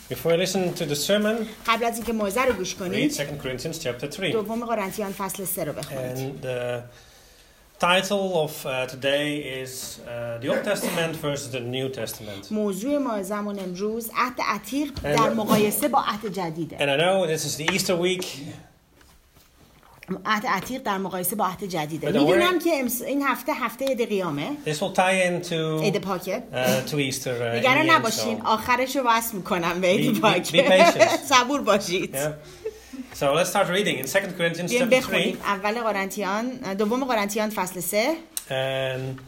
Before you listen to the sermon, قبل از اینکه موعظه رو گوش read کنید 2 Corinthians chapter 3. دوم قرنتیان فصل 3 رو بخونید. And the title of today is the Old Testament versus the New Testament. موضوع موعظه‌مون امروز عهد عتیق در مقایسه با عهد جدیده. And I know this is the Easter week. عهد عتیق در مقایسه با عهد جدیده. But don't میدونم که این هفته عید قیامه. This will tie into عید پاکه. to Easter. نگران نباشین، آخرش رو وصل میکنم به عید پاکه. Be patient. صبور باشید. Yeah. So let's start reading in 2 Corinthians chapter 3. اول قرنتیان، دوم قرنتیان فصل 3. And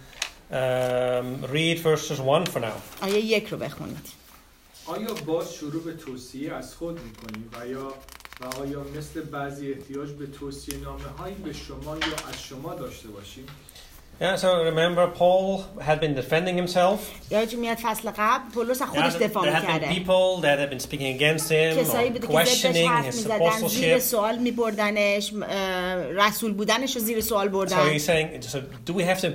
read verses 1 for now. آیه 1 رو بخونید. آیا باز شروع به توصیه از خود می‌کنی و آیا مثل بعضی احتیاج به توصیه نامه‌هایی به شما یا از شما داشته باشیم؟ Yeah, so remember Paul had been defending himself. یادتون میاد فصل قبل پولس از خودش دفاع There had been می‌کرده. people that had been speaking against him, کسایی or بوده که ضدش questioning حرف his می‌زدن، زیر apostleship. سوال می‌بردنش، رسول بودنش رو زیر سوال So بردن. he's saying, so do we have to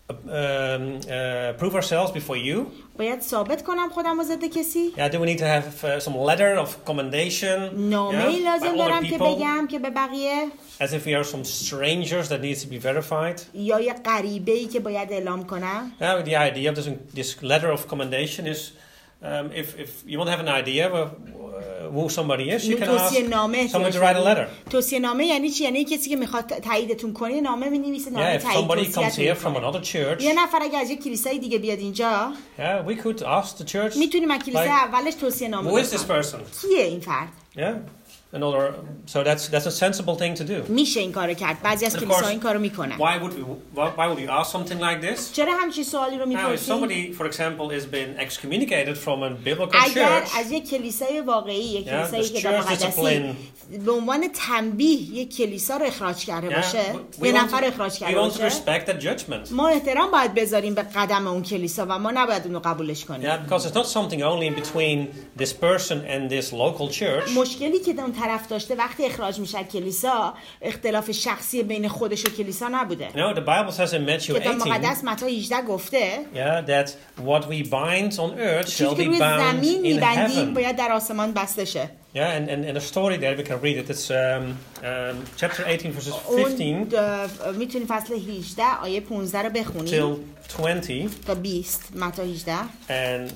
prove ourselves before you? باید ثابت کنم خودم رو ضد کسی؟ Yeah, do we need to have some letter of commendation? نامه‌ای by لازم other دارم که people? بگم که به بقیه، As if we are some strangers that needs to be verified? یا یه غریبه‌ای که باید اعلام کنم. Yeah, the idea of this letter of commendation is if you want to have an idea of who somebody is, you can ask someone to write a letter. توصیه نامه یعنی چی؟ یعنی کسی که میخواد تاییدتون کنه نامه می‌نویسه، نامه Yeah, if تایید somebody comes here from توصیه‌تون another church, یه نفر اگه از یک کلیسای دیگه بیاد اینجا، yeah, we could ask the church, میتونیم از کلیسای اولش توصیه نامه who is this بخوایم. person? کیه این فرد؟ Yeah, so that's a sensible thing to do. میشه این کارو کرد. بعضی از Of کلیساها course, این کارو میکنن. why would you ask something like this? چرا همچین سوالی رو Now, if میپرسی؟ somebody, for example, has been excommunicated from a biblical اگر church, از یک کلیسای واقعی، یک کلیسایی this که در church مقدسی discipline, به عنوان تنبیه یک کلیسا رو اخراج کرده باشه، یه نفر رو اخراج we کرده want to باشه، respect that judgment. ما احترام باید بذاریم به قدم اون کلیسا و ما نباید اون رو قبولش کنیم. Yeah, because it's not something only in between this person and this local church. مشکلی که اون طرف داشته وقتی اخراج میشه کلیسا، اختلاف شخصی بین خودش و کلیسا نبوده. You know, the Bible says in Matthew کتاب 18, مقدس متی 18 گفته that what we bind on earth shall چیزی که be روی bound زمین in میبندیم heaven. باید در آسمان بسته شه. Yeah, and a story there, we can read it. It's chapter 18, verses 15 میتونی فصل 18 آیه 15 رو بخونی till 20. تا 20 متی 18. And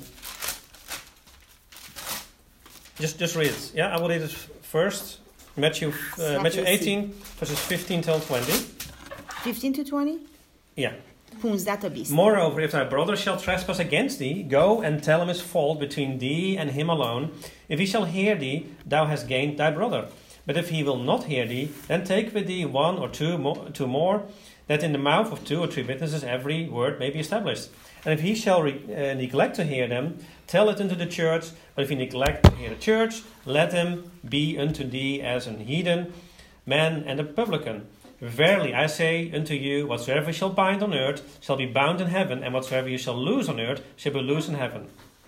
just read it. Yeah, I will read it first. Matthew 18, verses 15 till 20. 15 to 20? Yeah. 15 تا 20. Moreover, if thy brother shall trespass against thee, go and tell him his fault between thee and him alone. If he shall hear thee, thou hast gained thy brother. But if he will not hear thee, then take with thee one or two more, that in the mouth of 2 or 3 witnesses every word may be established. And if he shall neglect to hear them, tell it unto the church. But if he neglect to hear the church, let him be unto thee as an heathen man and a publican. Verily I say unto you, whatsoever you shall bind on earth shall be bound in heaven, and whatsoever you shall loose on earth shall be loosed in heaven.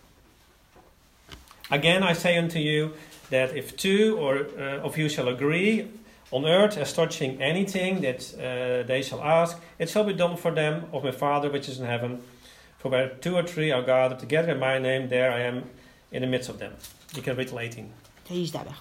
Again I say unto you, that if 2 of you shall agree on earth as touching anything that they shall ask, it shall be done for them of my Father which is in heaven. For where 2 or 3 are gathered together in my name, there I am in the midst of them. You can read till 18. تا 18 بخون.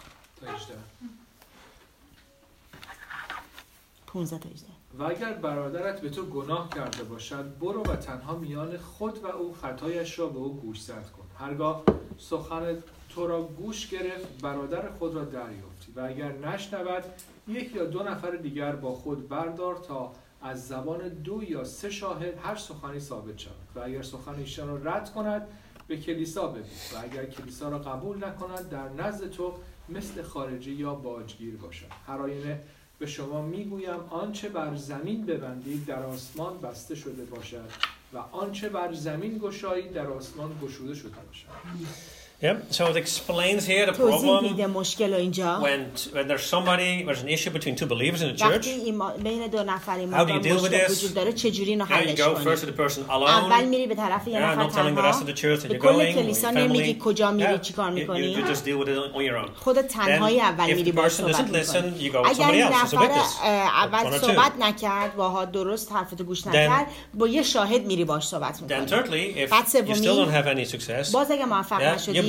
15 تا 18. و اگر برادرت به تو گناه کرده باشد، برو و تنها میان خود و او خطایش را به او گوشزد کن. هرگاه سخن تو را گوش گرفت، برادر خود را دریافتی. و اگر نشنود، 1 یا 2 نفر دیگر با خود بردار تا از زبان 2 یا 3 شاهد هر سخنی ثابت شود. و اگر سخن ایشان را رد کند، به کلیسا ببر. و اگر کلیسا را قبول نکند، در نزد تو مثل خارجی یا باجگیر باشد. هر آینه به شما میگویم، آنچه بر زمین ببندید در آسمان بسته شده باشد و آنچه بر زمین گشایید در آسمان گشوده شده باشد. Yeah, so it explains here the توضیح problem میده مشکل اینجا. when there's an issue between 2 believers in a church. وقتی بین 2 نفر How do you deal with مشکل this? وجود داره چجوری اینو You حلش go first to کنی؟ the person alone. اول میری به طرف یه نفر not telling the rest of تنها. the church that به you're کل going. کلیسا Your نمیگی family. کجا میری Yeah, چیکار میکنی. you just deal with it on your own. خودت تنهایی اول if میری the باهاش person صحبت doesn't listen, میکنی. you go with اگر somebody این else as a نفر witness. اول One or two. صحبت نکرد باها درست حرفتو گوش نکرد، با یه شاهد میری باهاش صحبت Then میکنی. thirdly, if بعد you still سومی، don't have any success, باز اگه موفق you نشدی،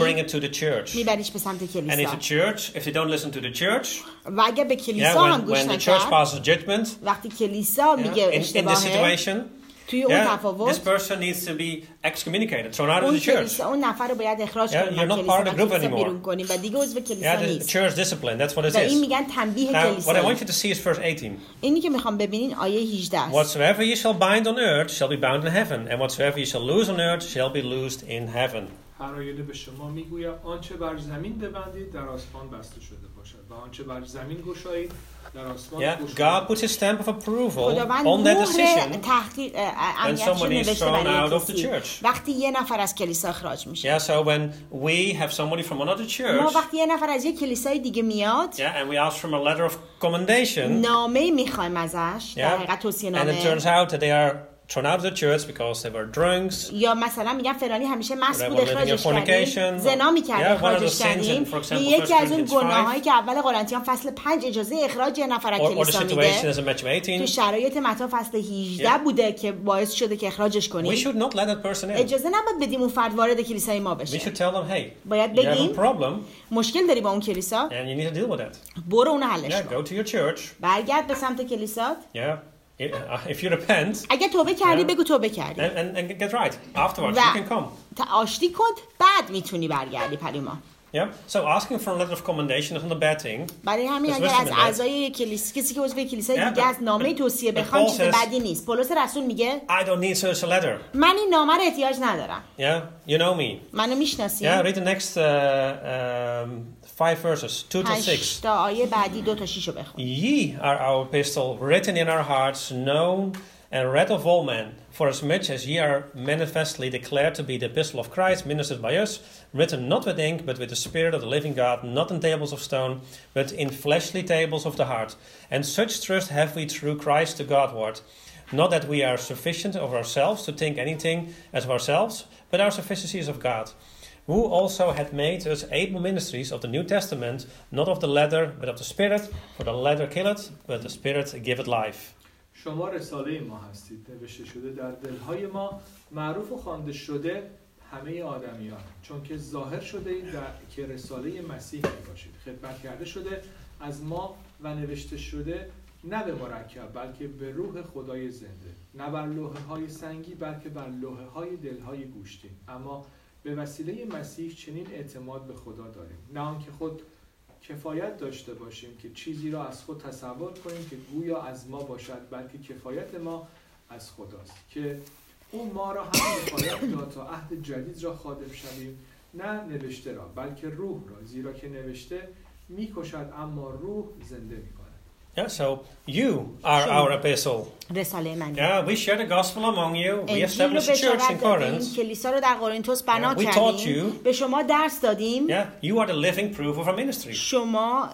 bring it to the church. میبریش به سمت And if کلیسا. the church, if they don't listen to the church, و اگه به کلیسا هم when گوش the church نکرد، passes judgment, وقتی کلیسا میگه in this اشتباهه، situation, توی اون this تفاوت person needs to be excommunicated, thrown out of اون the church. کلیسا اون نفر رو باید اخراج Yeah, کنیم you're not از part of the کلیسا group و کلیسا anymore. بیرون کنیم و دیگه عضو کلیسا Yeah, the نیست. church discipline, that's what it و این is. میگن تنبیه Now, what I کلیسایی. want you to see is verse 18. اینی که میخوام ببینین آیه 18 است. Whatsoever ye shall bind on earth shall be bound in heaven, and whatsoever ye shall loose on earth shall be loosed in heaven. هر آینه به شما میگوید آنچه بر زمین ببندید در آسمان بسته شده باشد و آنچه بر زمین گشایید در آسمان Yeah, گشوده. God puts his stamp of approval خداوند on that مهر decision تحقیق امنیتش somebody is نوشته thrown out برای of the کسی church. وقتی یه نفر از کلیسا اخراج میشه. Yeah, so when we have somebody from another church, ما وقتی یه نفر از یه کلیسای دیگه میاد، yeah, and we ask from a letter of commendation, نامه میخوایم ازش، در yeah, حقیقت توصیه and it turns نامه، out that they are thrown out of the church because they were drunks, یا مثلا میگن فلانی همیشه مست They بود were living in اخراجش fornication. کردیم، زنا میکرد Yeah, one of the اخراجش sins in, کردیم. for example, یکی از اون 1 Corinthians گناهایی که اول قرنتیان فصل 5 اجازه اخراج یه نفر از or the کلیسا situation میده، as in Matthew 18, تو شرایط متی فصل 18 Yeah. بوده که باعث شده که اخراجش we کنیم. should not let that person in. اجازه نباید بدیم اون فرد وارد کلیسای ما We بشه. should tell them, hey, باید you have a بگیم problem مشکل داری با اون کلیسا، and you need to deal with it. برو اونو حلش Yeah, کن. go to your church. برگرد به سمت کلیسات. Yeah, if you repent اگه توبه کردی Yeah. بگو توبه کردی. and get right afterwards, و you can come. آشتی کن، بعد میتونی برگردی پریما. Yeah. So asking for a letter of commendation is not a bad thing. برای همین There's اگر wisdom از in that. اعضای کلیسا کسی که عضو کلیسای Yeah, دیگه but- از نامه توصیه but بخوان Paul چیز says- بدی نیست. پولس رسول میگه I don't need such a letter. من این نامه رو احتیاج ندارم. Yeah, you know me. منو میشناسی. Yeah, read the next 5 verses, 2 to 6. 8 تا آیه بعدی 2 تا 6 رو بخون. Ye are our epistle, written in our hearts, known and read of all men. For as much as ye are manifestly declared to be the epistle of Christ, ministered by us, written not with ink, but with the Spirit of the living God, not in tables of stone, but in fleshly tables of the heart. And such trust have we through Christ to Godward. Not that we are sufficient of ourselves to think anything as of ourselves, but our sufficiency is of God, who also had made us able ministries of the New Testament, not of the letter, but of the Spirit. For the letter killeth, but the Spirit giveth life. شما رساله ما هستید، نوشته شده در دلهای ما، معروف و خوانده شده همه آدمیان، چون که ظاهر شده اید که رساله مسیح باشید، خدمت کرده شده از ما و نوشته شده نه به مرکب بلکه به روح خدای زنده، نه بر لوحه های سنگی بلکه بر لوحه های دلهای گوشتین، اما به وسیله مسیح چنین اعتماد به خدا داریم، نه آنکه خود کفایت داشته باشیم که چیزی را از خود تصور کنیم که گویا از ما باشد، بلکه کفایت ما از خداست که او ما را هم کفایت داد تا عهد جدید را خادم شویم، نه نوشته را بلکه روح را، زیرا که نوشته میکشد اما روح زنده میکند. Yeah, so you are our epistle. رساله من. Yeah, we share the gospel among you. We انجیل رو established a church in بشارت دادیم، Corinth. کلیسا رو در قرنتوس بنا Yeah, we taught کردیم، you. به شما درس دادیم. Yeah, you are the living proof of our ministry. شما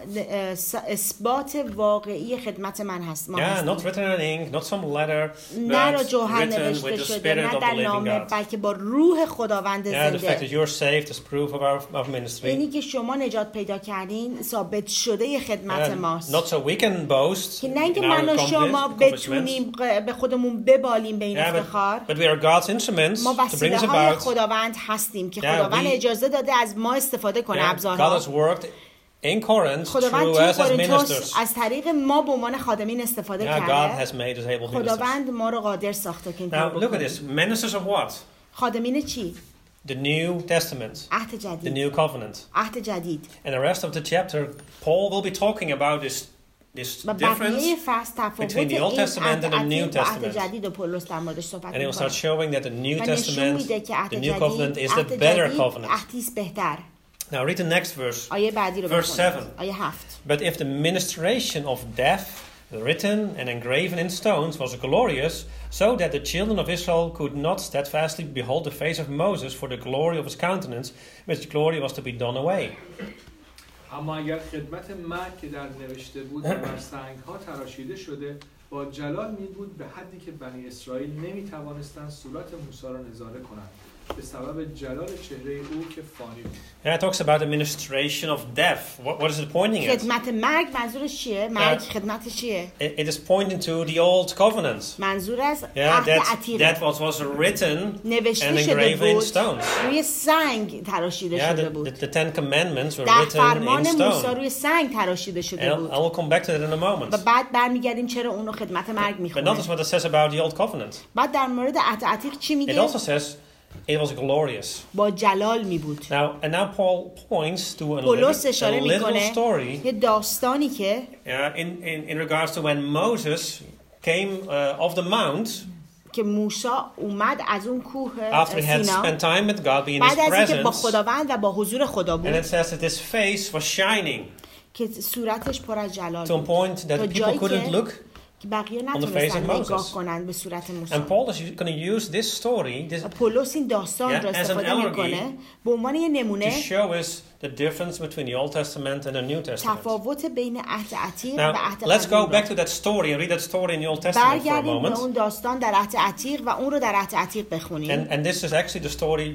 اثبات واقعی خدمت من هست. ما Yeah, هستیم. not written in ink, not some letter, نه را but جوهر written نوشته with the شده، Spirit نه of در the living نامه، God. بلکه با روح خداوند Yeah, the fact that زنده. you're saved is proof of ministry. اینی که شما نجات پیدا کردین ثابت شده خدمت And ماست. not so we can boast که in نه اینکه our من و شما accomplishments, بتونیم به خودمون ببالیم به این Yeah, افتخار. but we are God's instruments ما to bring وسیله us های about. خداوند هستیم که Yeah, خداوند we- اجازه داده از ما استفاده کنه. Yeah, God ابزارها has worked in Corinth خداوند through توی us as قرنتوس ministers. از طریق ما به عنوان خادمین استفاده Yeah, God کرده. has made us able ministers. خداوند ما رو قادر ساخته که این Now کارو look at بکنیم. this. Ministers of what? خادمین چی؟ The New Testament, عهد the جدید. New Covenant. عهد جدید. And the rest of the chapter, Paul will be talking about this و difference, بقیه فصل تفاوت between the Old این Testament and the عهد New عتیق و عهد Testament. جدید و پولس در موردش صحبت and he will start می‌کنه. showing that the New و نشون Testament, میده که عهد the New جدید Covenant is the عهد better جدید covenant. عهدیست بهتر. Now read the next verse. آیه بعدی رو Verse بخونید. 7. آیه 7. But if the ministration of death, written and engraven in stones, was glorious, so that the children of Israel could not steadfastly behold the face of Moses for the glory of his countenance, which glory was to be done away. اما اگر خدمت من که در نوشته بود و بر سنگ‌ها تراشیده شده با جلال می بود به حدی که بنی اسرائیل نمی توانستند صورت موسی را نظاره کنند به سبب جلال چهره او که فانی بود. Yeah, it talks about the ministration of death. What is it pointing at? خدمت مرگ منظورش چیه؟ مرگ خدمت چیه؟ It is pointing to the old covenant. منظور از Yeah, عهد عتیق. that was written and نوشته شده engraved in بود stones. روی سنگ تراشیده Yeah, شده the بود. Ten Commandments were در written فرمان in موسی stone. روی سنگ تراشیده شده And بود. I will come back to that in a و moment. بعد برمیگردیم چرا اونو خدمت مرگ But میخونه. notice what it says about the old covenant. بعد در مورد عهد عتیق چی It میگه؟ also says it was glorious. با جلال می بود. Now Paul points to a پولس little اشاره میکنه story یه داستانی که in regards to when Moses came off the mount که موسی اومد از اون کوه after he had سینا spent time with God, being in his بعد از اینکه با presence, خداوند و با حضور خدا and بود it says that his face was shining که صورتش پر از جلال to a بود point that تا people جایی couldn't که look. که بقیه on the face نتونستن of Moses. نگاه کنند به صورت موسی. And Paul is going to use this story پولس این داستان Yeah, را as an استفاده allegory میکنه به عنوان یه to نمونه show us the difference between the Old Testament and the New Testament. تفاوت بین عهد عتیق و Now, عهد let's go قدیم back را. to that story and read that story in the Old Testament for a برگردیم به moment. اون داستان در عهد عتیق و اون رو در عهد عتیق بخونیم. And this is actually the story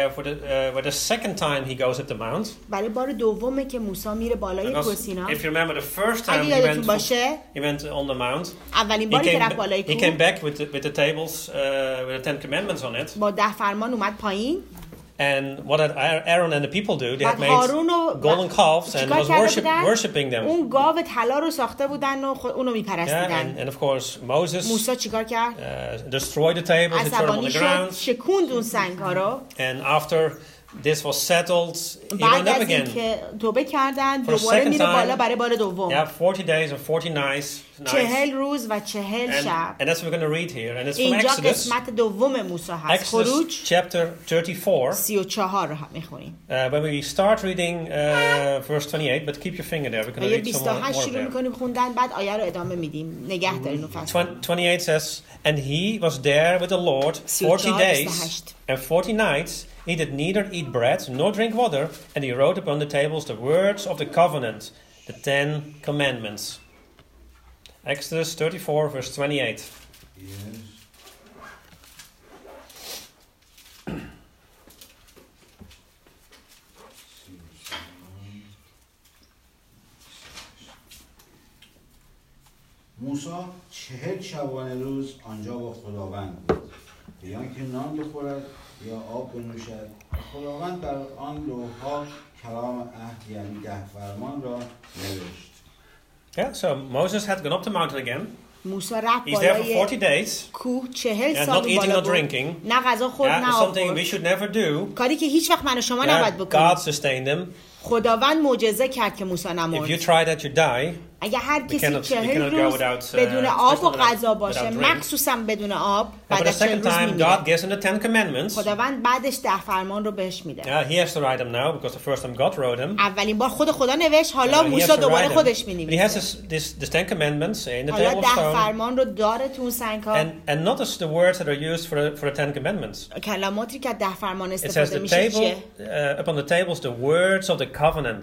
where the second time he goes up the mount. برای بار دومه که موسی میره بالای کوه Because سینا. if you remember the first time اگه یادتون باشه he went on the mount, اولین he باری که came, رفت بالای he کوه came back with the tables with the Ten Commandments on it. با 10 فرمان اومد پایین. And what did Aaron and the people do? They had بعد هارون و made golden calves and چیکار was کرده بودن؟ worshipping them. اون گاو طلا رو ساخته بودن و اونو Yeah, میپرستیدن. and of course Moses موسی چیکار کرد؟ destroyed the tables, he threw them on عصبانی the شد، ground, شکوند اون سنگ ها رو. and after this was settled, he بعد went up از again. اینکه توبه کردن For a دوباره second میره بالا time. برای بار دوم. Yeah, 40 days and 40 nights. 40 روز و 40 شب. And that's what we're going to read here. And it's from اینجا Exodus. قسمت دوم موسی هست. خروج Exodus chapter 34. 34 رو میخونیم. When we start reading verse 28, but keep your finger there. We're going to آیه read some more 28 of شروع there. میکنیم خوندن بعد آیه رو ادامه میدیم. نگه دارین اون فصل. 28 says, And he was there with the Lord 40 days and 40 nights. He did neither eat bread nor drink water, and he wrote upon the tables the words of the covenant, the 10 commandments. Exodus 34, verse 28. Yes. موسی 40 شبانه روز آنجا با خداوند بود، بیان که نان بخورد یا آب بنوشد. خداوند بر آن لوح‌ها کلام عهد یعنی 10 فرمان را نوشت. Yeah, so Moses had gone up the mountain again. موسی رفت He's there for بالای 40 days. کوه 40 And سال not eating, بالا not بود. drinking. نه غذا خورد Yeah, نه it's آب something we خورد. should never do. کاری که هیچ وقت من و شما نباید Yeah, بکنیم. God sustained them. خداوند معجزه کرد که موسی If you نمرد. try that, you die. اگه هر We کسی cannot 40 go روز without, بدون آب و especially غذا without باشه، drink. مخصوصا بدون آب، But بعد the از 40 second روز time, میمیره. God gives him the 10 commandments. خداوند بعدش 10 فرمان رو بهش میده. Yeah, he has to write them now because the first time God wrote them. اولین بار خدا نوشت، حالا He has موسی to دوباره write them. خودش But he مینویسه. has this 10 commandments in the حالا table of 10 stone. فرمان رو داره تو اون سنگ ها. And notice the words that are used for the 10 commandments. کلماتی که 10 فرمان It says استفاده the میشه table, چیه؟ upon the tables, the words of the covenant.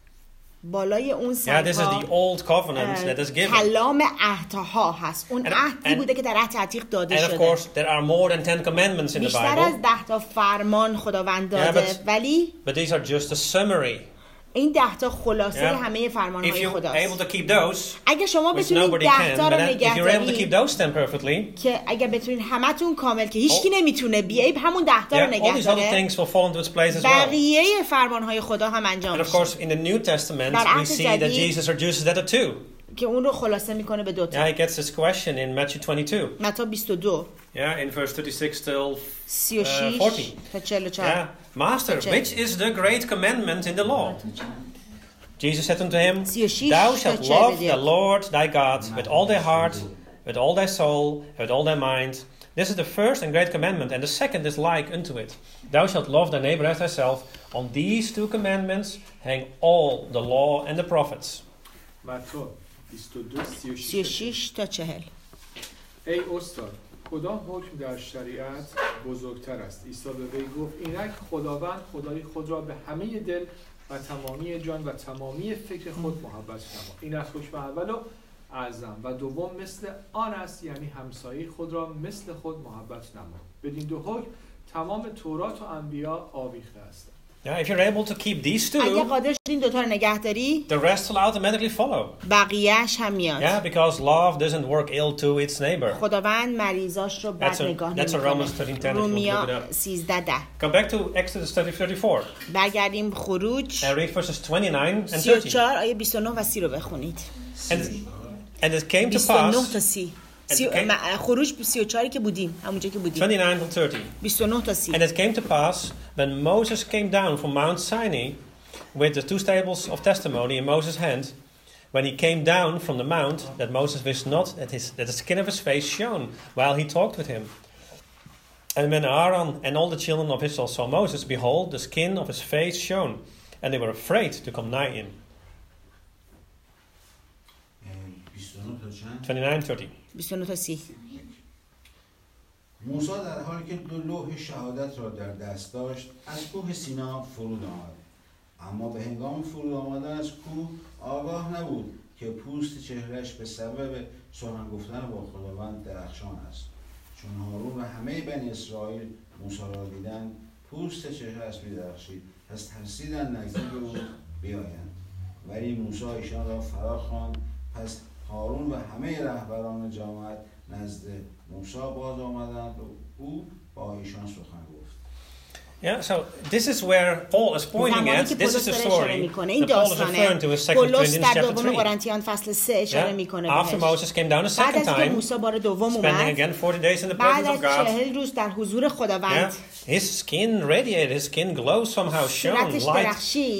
بالای اون Yeah, سنگ this is the ها old covenant that is given. کلام عهدها هست. اون And- عهدی and- بوده که در عهد عتیق داده And of شده. course, there are more than 10 commandments in the بیشتر از Bible. 10 تا فرمان خداوند Yeah, داده، but- ولی But these are just a summary. این 10 تا خلاصه Yeah. همه فرمان If های you're able خداست. to keep those, اگه شما which بتونید nobody 10 can, تا but رو then if نگه you're able to keep دارید، those 10 perfectly, که اگه بتونید همتون کامل که هیچکی نمیتونه بیایید همون 10 تا رو yeah, all نگه these other داره، things will fall into its place as well. بقیه فرمان های خدا هم انجام And of میشه course, in the New Testament, در we عهد see that جدید- Jesus reduces that to 2. که اون رو خلاصه میکنه به 2 تا. Yeah, he gets this question in Matthew 22. متی 22 Yeah, in verse 36 till 36 40. تا 44. Yeah, Master, Check. which is the great commandment in the law? Jesus said unto him, 36 Thou تا shalt 41. love the Lord thy God with all thy heart, with all thy soul, with all thy mind. This is the first and great commandment, and the second is like unto it. Thou shalt love thy neighbor as thyself. On these 2 commandments hang all the law and the prophets. متی 22 36. 36 تا 40. ای استاد، کدام حکم در شریعت بزرگتر است؟ عیسی به وی گفت اینک خداوند خدای خود را به همه دل و تمامی جان و تمامی فکر خود محبت نما. این است حکم اول و اعظم، و دوم مثل آن است، یعنی همسایه خود را مثل خود محبت نما. بدین 2 حکم تمام تورات و انبیا آویخته هستند. Yeah, if you're able to keep these اگه two, قادر شدی این دوتا رو نگه داری the rest will automatically follow. بقیهش هم میاد. Yeah, because love doesn't work ill to its neighbor. خداوند مریضاش رو بد نگاه That's a Romans نمیکنه. 13:10. رومیا 13:10. Come back to Exodus 34 برگردیم خروج and read verses 29 and 30. 34 آیه 29 و 30 رو بخونید. And it came to 29 تا pass 30. خروج 34 که بودیم همونجا که بودیم 29 to 30. 29 تا 30. And it came to pass when Moses came down from Mount Sinai with the two tables of testimony in Moses' hand, when he came down from the mount, that Moses wished not that the skin of his face shone while he talked with him. And when Aaron and all the children of Israel saw Moses, behold, the skin of his face shone, and they were afraid to come nigh him. 29:30. 29 تا 30. موسی در حالی که دو لوح شهادت را در دست داشت از کوه سینا فرود آمد، اما به هنگام فرود آمدن از کوه آگاه نبود که پوست چهرهش به سبب سخن گفتن با خداوند درخشان است. چون هارون و همه بنی اسرائیل موسی را دیدند پوست چهرهش می‌درخشید، پس ترسیدند نزدیک او بیایند. ولی موسی ایشان را فرا خواند. پس هارون و همه رهبران جماعت نزد موسی باز آمدند و او با ایشان سخن گفت. Yeah, so this is where Paul is pointing at. This is the story that Paul is referring to in 2 Corinthians chapter 3. Yeah? After Moses came down a second time, spending again 40 days in the presence of God, yeah, his skin radiated, his skin glowed somehow, shone light.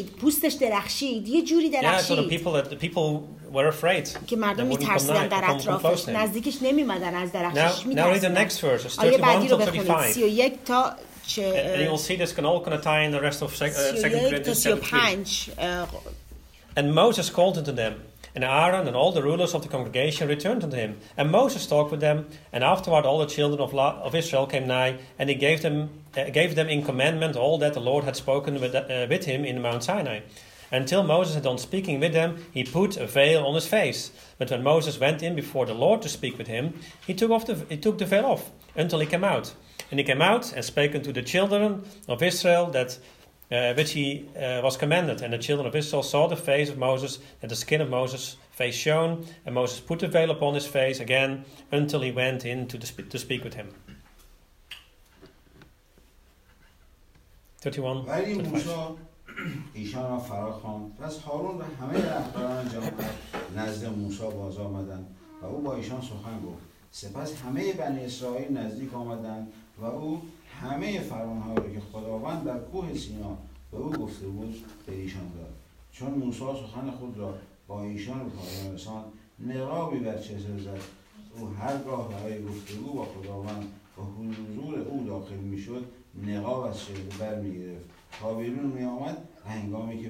Yeah, so the people were afraid. که مردم میترسیدن در اطرافش نزدیکش نمیمدن از درخشش میترسیدن. Now read the next verses, 31 to 35. 31 تا And you will see this can all kind of tie in the rest of 2 Corinthians chapter 3. And Moses called unto them, and Aaron and all the rulers of the congregation returned unto him. And Moses talked with them, and afterward all the children of Israel came nigh, and he gave them in commandment all that the Lord had spoken with him in Mount Sinai. Until Moses had done speaking with them, he put a veil on his face. But when Moses went in before the Lord to speak with him, he took the veil off until he came out. And he came out and spake unto the children of Israel that which he was commanded. And the children of Israel saw the face of Moses, that the skin of Moses' face shone. And Moses put the veil upon his face again until he went in to speak with him. 31. ولی موسی ایشان را فرا خواند. پس هارون و همه رهبران جماعت نزد موسی باز آمدند و او با ایشان سخن گفت. سپس همه بنی اسرائیل نزدیک آمدند و او همه فرمان‌ها را که خداوند در کوه سینا به او گفته بود به ایشان داد. چون موسی سخن خود را با ایشان به پایان رساند، نقابی بر چهره زد. او هرگاه برای گفتگو با خداوند و حضور او داخل میشد، نقاب از چهره بر میگرفت تا بیرون می آمد. هنگامی که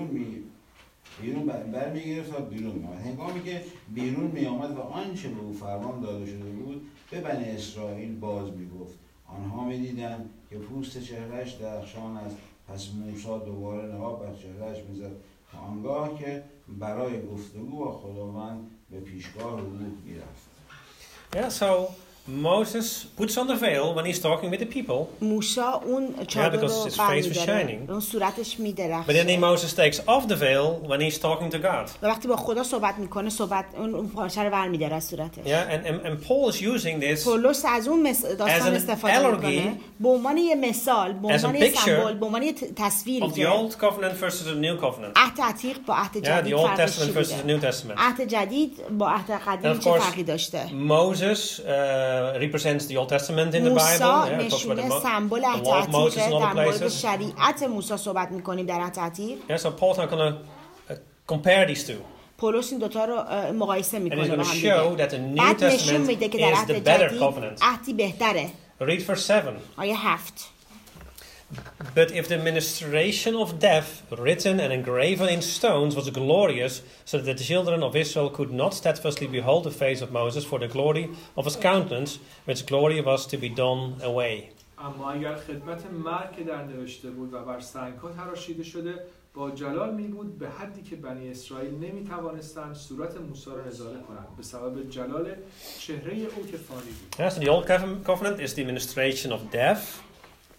هنگامی که بیرون می آمد و آنچه به او فرمان داده شده بود به بنی اسرائیل باز می گفت. آنها می دیدند که پوست چهرهش درخشان است. پس موسی دوباره نقاب بر چهرهش می زد تا آنگاه که برای گفتگو با خداوند به پیشگاه او می رفت. Yeah, so Moses puts on the veil when he's talking with the people. موسی اون چادر رو برمی‌داره. اون صورتش می‌درخشه. But then Moses takes off the veil when he's talking to God. و وقتی با خدا صحبت می‌کنه اون پارچه رو برمی‌داره از صورتش. Yeah, and Paul is using this. پولس از اون داستان استفاده می‌کنه به عنوان یه مثال، به عنوان یه سمبل، به عنوان یه تصویری of the old covenant versus the new covenant. عهد عتیق با عهد جدید فرقش چیه؟ versus the New Testament. عهد جدید با عهد قدیم چه فرقی داشته؟ Moses represents the Old Testament in the Bible. نشونه سمبل عهد عتیق در مورد شریعت موسی صحبت می‌کنیم در عهد عتیق. Yeah, so Paul's not going to compare these two. پولس این دوتا رو مقایسه می‌کنه. And he's going to show that the New Testament is the better covenant. عهدی بهتره. Read verse 7. آیه 7. But if the ministration of death, written and engraven in stones, was glorious, so that the children of Israel could not steadfastly behold the face of Moses for the glory of his countenance, which glory was to be done away. اما اگر خدمت مرگ که در نوشته بود و بر سنگ‌ها تراشیده شده با جلال می بود به حدی که بنی اسرائیل نمی توانستند صورت موسی را نظاره کنند به سبب جلال چهره او که فانی بود. Yes, the old covenant is the ministration of death.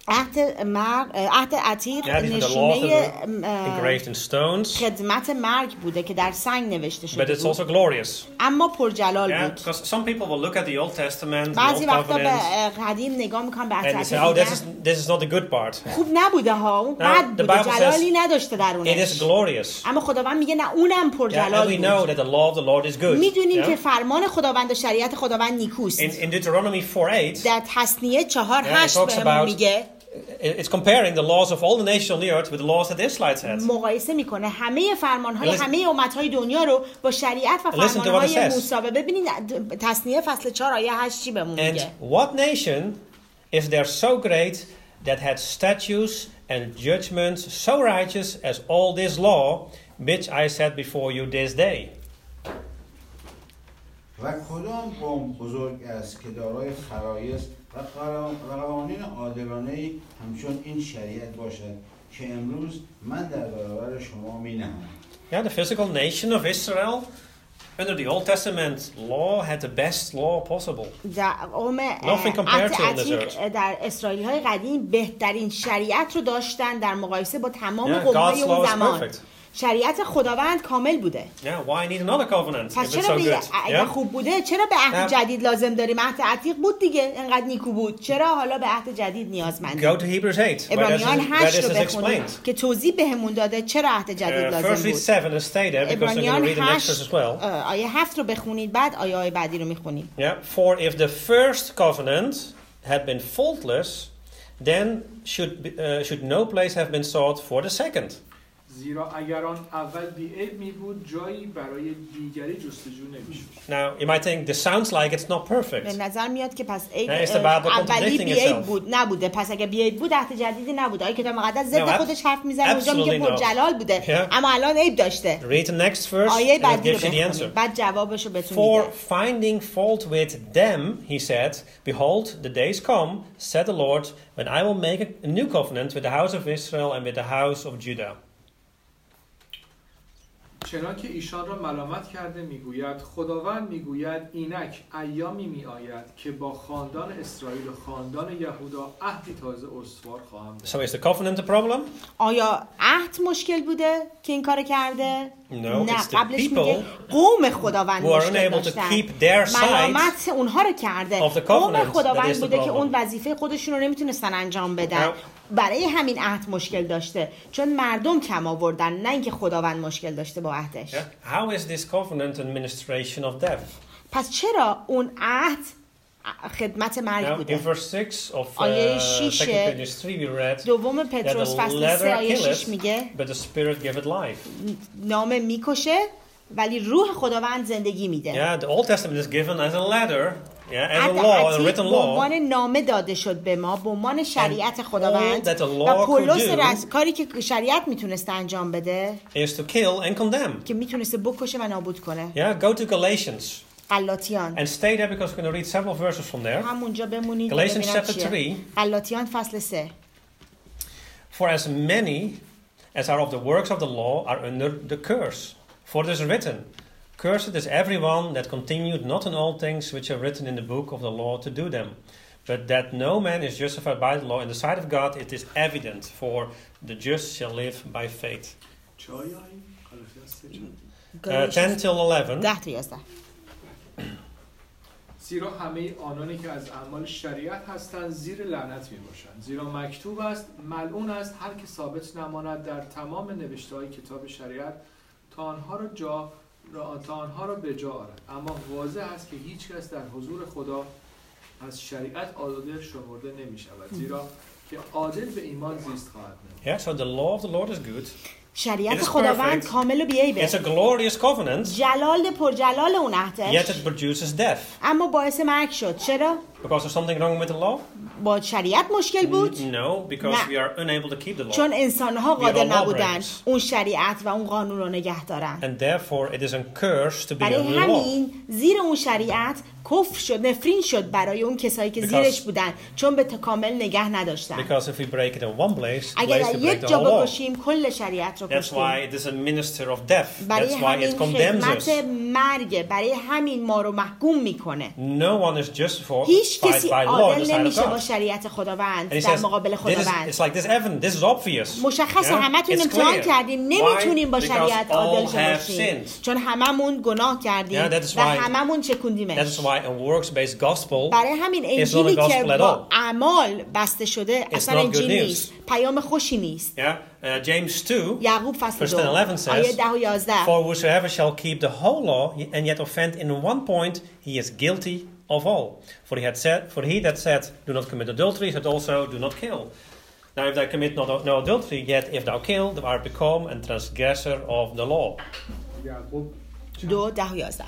عهد عتیق نشونه خدمت مرگ بوده که در سنگ نوشته شده but it's also glorious. اما پرجلال بود. Because some people will look at the Old Testament, بعضی وقتا به قدیم نگاه میکنن به عهد عتیق and say, this is not the good part. خوب نبوده ها، اون بد بوده، جلالی نداشته درونش. It is glorious. اما خداوند میگه نه، اونم پرجلال بود. We know that the law of the Lord is good. میدونیم که فرمان خداوند و شریعت خداوند نیکوست. In Deuteronomy 4:8 در تثنیه 4:8 بهمون میگه it's comparing the laws of all the nations on the earth with the laws that the Israelites had. مقایسه میکنه همه فرمانهای همه امتهای دنیا رو با شریعت و فرمانهای موسی. ببینید تثنیه فصل 4 آیه 8 چی بهمون میگه. And what nation is there so great that had statutes and judgments so righteous as all this law which I set before you this day? و کدام قوم بزرگ است که دارای فرایض و قوانین عادلانه‌ای همچون این شریعت باشد که امروز من در برابر شما می‌نهم. Yeah, the physical nation of Israel under the Old Testament law had the best law possible. Nothing compared to on this earth. در اسرائیل‌های قدیم بهترین شریعت رو داشتن در مقایسه با تمام قوم‌های اون زمان. شریعت خداوند کامل بوده. Yeah, why need another covenant if it's so good? اگه خوب بوده چرا به عهد جدید لازم داریم؟ عهد عتیق بود دیگه، انقدر نیکو بود. چرا حالا به عهد جدید نیازمندیم؟ Go to Hebrews 8. عبرانیان 8 رو بخونید که توضیح بهمون داده چرا عهد جدید لازم بود. First read 7 and stay there because I'm going to read the next verse as well. آیه 7 رو بخونید بعد آیه بعدی رو میخونیم. Yeah, for if the first covenant had been faultless, then should no place have been sought for the second. زیرا اگر آن اول بی‌عیب می‌بود جایی برای دیگری جستجو نمی‌شد. Now you might think this sounds like it's not perfect. به نظر میاد که پس اولی بی‌عیب بود نبوده، پس اگه بی‌عیب بود عهد جدیدی نبوده. آیه کتاب مقدس ضد خودش حرف میزنه، اونجا میگه پرجلال بوده اما الان عیب داشته. Read the next verse. آیه بعدی رو بخونید بعد جوابشو بهتون میده. For finding fault with them he said, behold the days come, said the Lord, when I will make a new covenant with the house of Israel and with the house of Judah. چنانکه ایشان را ملامت کرده میگوید خداوند میگوید اینک ایامی میآید که با خاندان اسرائیل و خاندان یهودا عهدی تازه استوار خواهم داشت. So is the covenant a problem? آیا عهد مشکل بوده که این کار کرده؟ نه، قبلش میگه قوم خداوند مشکل داشتن. ملامت اونها رو کرده. قوم خداوند بوده که اون وظیفه خودشون رو نمیتونستن انجام بدن. برای همین عهد مشکل داشته چون مردم کم آوردن، نه اینکه خداوند مشکل داشته با عهدش. How is this covenant administration of death? پس چرا اون عهد خدمت مرگ بوده؟ In verse 6 of 2 Petrus 3 we read دوم پتروس فصل 3 آیه 6 میگه but the spirit giveth life. نامه میکشه ولی روح خداوند زندگی میده. Yeah, the Old Testament is given as a letter. Yeah, as a law, a written law. به عنوان نامه داده شد به ما، به عنوان شریعت خداوند. و پولس کاری که شریعت میتونسته انجام بده is to kill and condemn. که میتونسته بکشه و نابود کنه. Yeah, go to Galatians. غلاطیان. And stay there because we're going to read several verses from there. همونجا بمونید. Galatians chapter 3. غلاطیان فصل 3. For as many as are of the works of the law are under the curse. For it is written, cursed is everyone that continued not in all things which are written in the book of the law to do them. But that no man is justified by the law in the sight of God, it is evident, for the just shall live by faith. 10 till 11. 10 تا 11. زیرا همه آنانی که از اعمال شریعت هستند زیر لعنت میباشند. زیرا مکتوب است ملعون است هر که ثابت نماند در تمام نوشته‌های کتاب شریعت تا آنها را به جا آرد. اما واضح است که هیچ کس در حضور خدا از شریعت عادل شمرده نمی شود زیرا که عادل به ایمان زیست خواهد نمود. Yeah, so the law of the Lord is good. شریعت خداوند کامل و بی‌عیبه. It's a glorious covenant. جلال پرجلال اون عهدش. Yet it produces death. اما باعث مرگ شد. چرا؟ Because there's something wrong with the law? با شریعت مشکل بود؟ No, because we are unable to keep the law. چون انسان‌ها قادر نبودن اون شریعت و اون قانون رو نگه دارن. And therefore it is a curse to be under the law. برای همین زیر اون شریعت کفر شد، نفرین شد برای اون کسایی که زیرش بودن چون به کامل نگه نداشتن. Because if we break it in one place, اگر در یک جا بکشیم کل شریعت رو کشتیم. That's why it is a minister of death. That's why it condemns us. خدمت مرگ برای همین ما رو محکوم میکنه. No one is justified. هیچ هیچ کسی عادل نمیشه با شریعت خداوند در مقابل خداوند. It's like this is obvious. مشخصه همتون امتحان کردیم نمیتونیم با شریعت عادل باشیم چون هممون گناه کردیم و هممون چکوندیمش. That's why a works-based gospel برای همین انجیلی که با اعمال بسته شده اصلا انجیل نیست، پیام خوشی نیست. James 2 یعقوب فصل 2 آیه 10 و 11 For whosoever shall keep the whole law and yet offend in one point he is guilty of all. For he that said do not commit adultery said also do not kill. Now if thou commit no adultery yet if thou kill thou art become a transgressor of the law. یعقوب 2 10 و 11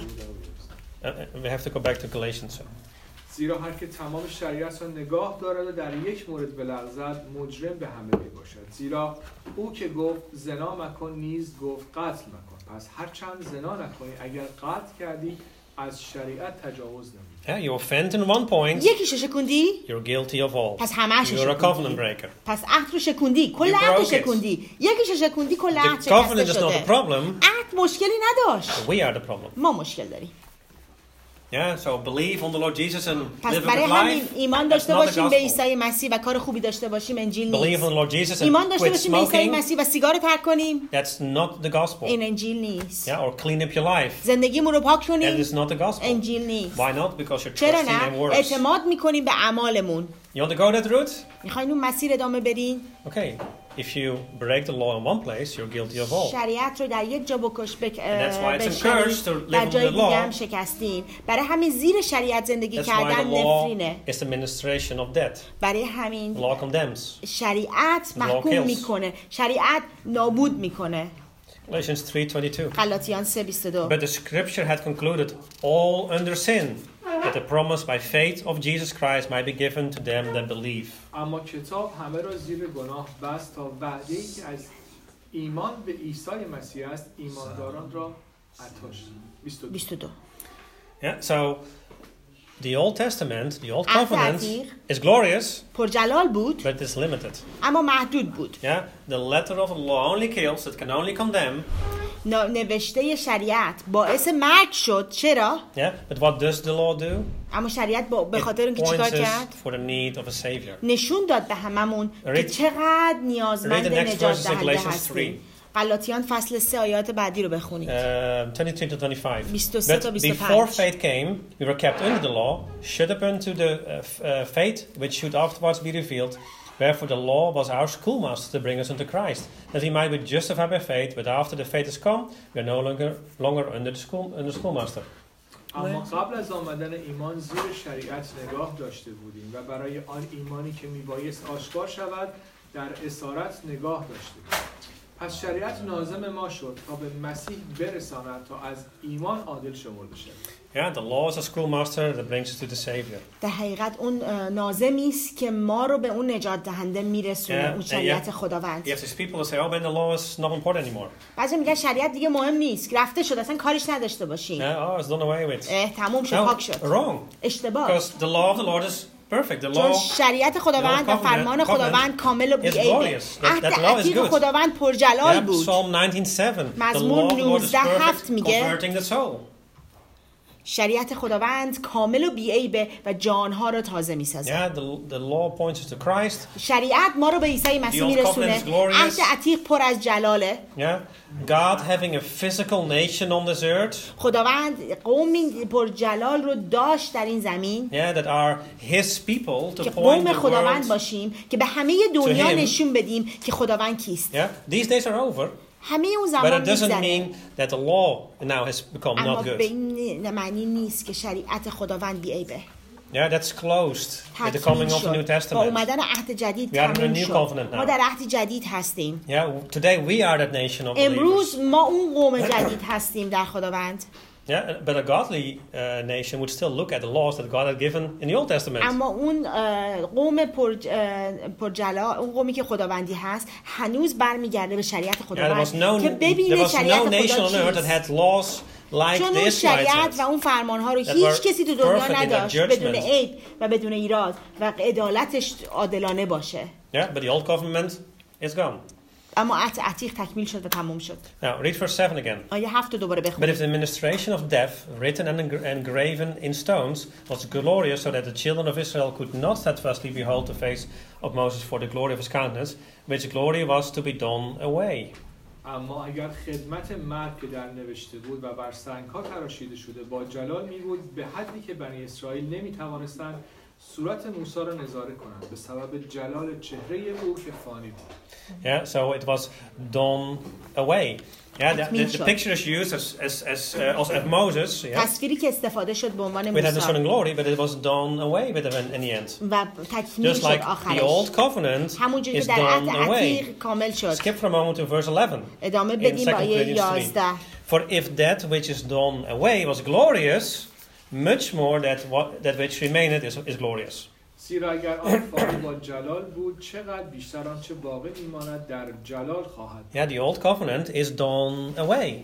We have to go back to Galatians. زیرا هر که تمام شریعت را نگاه دارد و در یک مورد بلغزد مجرم به همه می باشد. زیرا او که گفت زنا مکن نیز گفت قتل مکن. پس هر چند زنا نکنی اگر قتل کردی از شریعت تجاوز نمی. Yeah, you offend in one point. یکیشو شکوندی؟ You're guilty of all. پس همه‌شو شکوندی. You're a covenant breaker. پس عهد رو شکوندی. کل عهد شکوندی. یکیشو شکوندی کل عهد شکسته شده. The covenant is not the problem. عهد مشکلی نداشت. We are the problem. ما مشکل داریم. Yeah, so believe on the Lord Jesus and live a good life. پس برای همین ایمان داشته باشیم به عیسی مسیح و کار خوبی داشته باشیم انجیل نیست. Believe on the Lord Jesus and ایمان داشته quit باشیم به عیسی مسیح و سیگار ترک کنیم. That's not the gospel. این انجیل نیست. Yeah, or clean up your life. زندگیمون رو پاک کنیم. That is not the gospel. انجیل نیست. Why not? Because you're trusting in works. اعتماد میکنیم به اعمالمون. You want to go that route? میخواین اون مسیر ادامه برین؟ Okay. If you break the law in one place, you're guilty of all. شریعت رو در یک جا that's why it's encouraged to live under the law. هم شکستیم. برای همین زیر شریعت زندگی کردن نفرینه. It's the administration of death. برای همین law condemns. شریعت محکوم میکنه. شریعت نابود میکنه. Galatians 3:22. غلاطیان 3:22. But the scripture had concluded all under sin, that the promise by faith of Jesus Christ might be given to them that believe. اما کتاب همه را زیر گناه بست تا وعده‌ای که از ایمان به عیسی مسیح است ایمانداران را عطا شد. 22. Yeah, so the Old Testament, the Old Covenant is glorious, پرجلال بود, but it's limited. اما محدود بود. Yeah, the letter of the law only kills, it can only condemn. نوشته شریعت باعث مرگ شد. چرا؟ Yeah, but what does the law do? اما شریعت به خاطر اینکه چیکار کرد؟ For the need of a savior. نشون داد به هممون که چقدر نیازمند نجات دهنده هستیم. غلاطیان فصل 3 آیات بعدی رو بخونید. 22-25. But before faith came, we were kept under the law, shut up unto the faith which should afterwards be revealed. Wherefore the law was our schoolmaster to bring us unto Christ, that we might be justified by faith. But after the faith is come, we are no longer under the schoolmaster. اما قبل از آمدن ایمان زیر شریعت نگاه داشته بودیم و برای آن ایمانی که میبایست آشکار شود در اسارت نگاه داشته بودیم. پس شریعت ناظم ما شد تا به مسیح برساند تا از ایمان عادل شمرده شد. Yeah, the law is a schoolmaster that brings us to the Savior. در حقیقت اون ناظمی است که ما رو به اون نجات دهنده میرسونه. اون شریعت خداوند. Yes, these people say, "Oh, but the law is not important anymore." بعضی میگن شریعت دیگه مهم نیست. رفته شد اصلا کارش نداشته باشین. Oh, it's done away with. تموم شد پاک شد. Wrong. اشتباه. Because the law of the Lord is perfect. The law. شریعت خداوند و فرمان خداوند کامل و بی‌عیبه. عهد خداوند پرجلال بود. Psalm 19:7. مزمور 19:7 میگه. Converting the soul. شریعت خداوند کامل و بی‌عیبه و جانها را تازه می‌سازه. Yeah, the law points us to Christ. شریعت ما رو به عیسی مسیح میرسونه. عهد عتیق پر از جلاله. Yeah, God having a physical nation on this earth. خداوند قومی پر جلال رو داشت در این زمین. Yeah, that are His people to point قوم خداوند باشیم که به همه دنیا نشون بدیم که خداوند کیست. Yeah, these days are over. همه اون زمان But it doesn't mean that the law now has become not good. اما به این معنی نیست که شریعت خداوند بی‌عیبه. Yeah, that's closed with the coming of the New Testament. با اومدن عهد جدید تموم شد. ما در عهد جدید هستیم. Yeah, today we are that nation of believers. امروز ما اون قوم جدید هستیم در خداوند. Yeah, but a godly nation would still look at the laws that God had given in the Old Testament. اما اون قوم پرجلال، اون قومی که خداوندی هست، هنوز برمیگرده به شریعت خداوند که ببینه شریعت خدا چیست. چون اون شریعت و اون فرمانها رو هیچ کسی تو دنیا نداشت بدون عیب و بدون ایراد و عدالتش عادلانه باشه. Yeah, but the old covenant is gone. اما عهد عتیق تکمیل شد و تمام شد. Now read verse 7 again. آیه 7 دوباره بخونید. But if the administration of death, written and graven in stones, was glorious, so that the children of Israel could not steadfastly behold the face of Moses for the glory of his countenance, which glory was to be done away. اما اگر خدمت مرگ که در نوشته بود و بر سنگ‌ها تراشیده شده با جلال می بود، به حدی که بنی اسرائیل نمی توانستند صورت موسی را نظاره کنند به سبب جلال چهره او که فانی بود. Yeah, so it was done away. Yeah, the picture is used as Moses. Yeah. تصویری که استفاده شد به عنوان موسی. With the sun and glory, but it was done away with in the end. و تکمیل شد آخرش. Just like the old covenant is done away. کامل شد. Skip for a moment to verse 11. ادامه بدیم به آیه 11. For if that which is done away was glorious, much more that which remaineth is glorious. زیرا اگر آن فانی با جلال بود، چقدر بیشتر آنچه باقی میماند در جلال خواهد. Yeah, the old covenant is done away.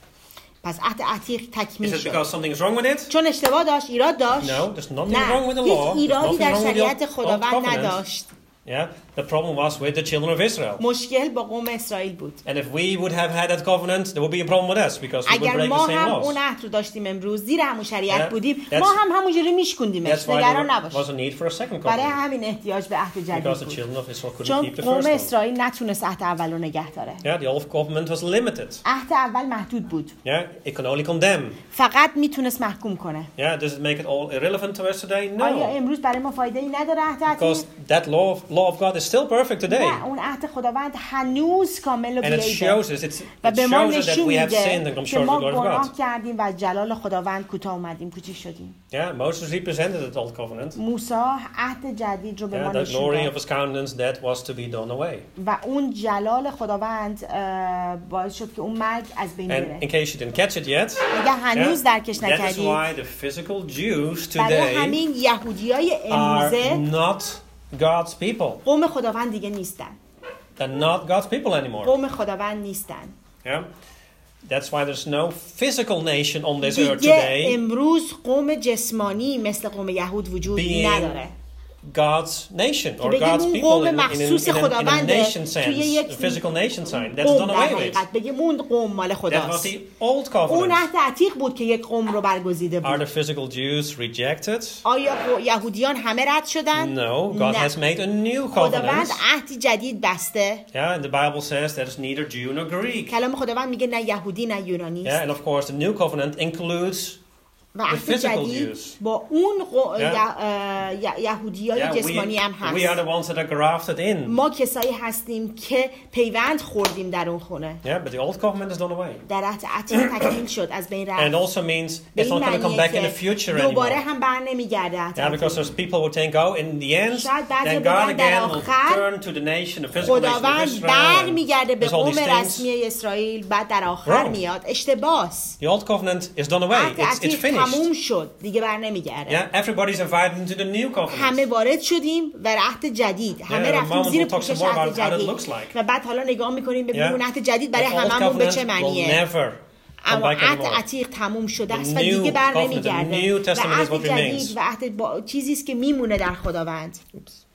پس عهد عتیق تکمیل شد. Is it because something is wrong with it? چون اشتباه داشت، ایراد داشت. No, there's nothing wrong with the law. ایرادی در شریعت خداوند نداشت. Yeah, the problem was with the children of Israel. مشکل با قوم اسرائیل بود. And if we would have had that covenant, there would be a problem with us because we would break the same laws. اگر ما هم اون عهد رو داشتیم امروز زیر همون شریعت بودیم، ما هم همونجوری میشکوندیمش. نگران نباش. Was a need for a second covenant. برای همین احتیاج به عهد جدید بود. Because the children of Israel couldn't چون keep the first قوم اسرائیل نتونست عهد اول رو نگه داره. Yeah, the old covenant was limited. عهد اول محدود بود. Yeah, it can only condemn. فقط میتونست محکوم کنه. Yeah, does it make it all irrelevant to us today? No. آیا امروز برای ما فایده ای نداره عهد عتیق؟ Because that law of God is still perfect today. نه، اون عهد خداوند هنوز کامل و بی‌عیبه. و به ما نشون میده که ما گناه کردیم و جلال خداوند کوتاه اومدیم، کوچیک شدیم. Yeah, Moses represented the old covenant. موسی عهد جدید رو به ما نشون داد. The glory of his countenance that was to be done away. و اون جلال خداوند باعث شد که اون مرگ از بین بره. And in case you didn't catch it yet, اگه هنوز درکش نکردید، that is why the physical Jews today برای همین یهودیای امروزه not God's people. قوم خداوند دیگه نیستن. They're not God's people anymore. قوم خداوند نیستن. Yeah. That's why there's no physical nation on this earth today. امروز قوم جسمانی مثل قوم یهود وجود نداره. God's nation or God's people in a nation sense, a physical nation sign. That's done away with. بگیم اون قوم مال خداست. That was the old covenant. اون عهد عتیق بود که یک قوم رو برگزیده بود. Are the physical Jews rejected? آیا یهودیان همه رد شدن؟ No, God has made a new covenant. خداوند عهدی جدید بسته. Yeah, and the Bible says that it's neither Jew nor Greek. کلام خداوند میگه نه یهودی نه یونانی است. Yeah, and of course the new covenant includes و عهد جدید با اون یهودیای جسمانی هم هست. We are the ones that are grafted in. ما کسایی هستیم که پیوند خوردیم در اون خونه. Yeah, but the old covenant is done away. در عهد عتیق تکمیل شد، از بین رفت. And also means it's not going to come back in the future anymore. دوباره هم بر نمیگرده. Yeah, because there's people who think, oh, in the end, then God again will turn to the nation, the physical nation of Israel. برمیگرده به قوم رسمی اسرائیل، بعد در آخر میاد. اشتباس. The old covenant is done away. It's finished. تموم شد، دیگه بر نمیگرده. Yeah, everybody's invited into the new covenant. همه وارد شدیم و عهد جدید. همه رفتیم زیر پوشش عهد جدید. و بعد حالا نگاه می‌کنیم ببینیم اون عهد جدید برای هممون به چه معنیه. اما عهد عتیق تموم شده است و دیگه بر نمیگرده. و عهد جدید و عهد چیزی است که میمونه در خداوند.